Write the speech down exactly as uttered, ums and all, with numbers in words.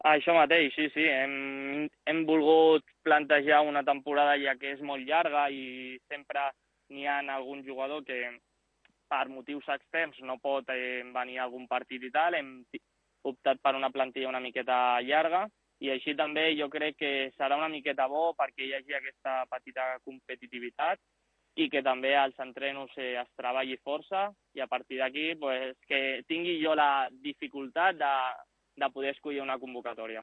Això mateix, sí, sí. Hem, hem volgut plantejar una temporada ja que és molt llarga i sempre n'hi ha algun jugador que per motius externs no pot eh, venir a algun partit i tal. Hem optat per una plantilla una miqueta llarga i així també jo crec que serà una miqueta bo perquè hi hagi aquesta petita competitivitat i que també als entrenos eh, es treballi força i a partir d'aquí pues, que tingui jo la dificultat de, de poder escollir una convocatòria.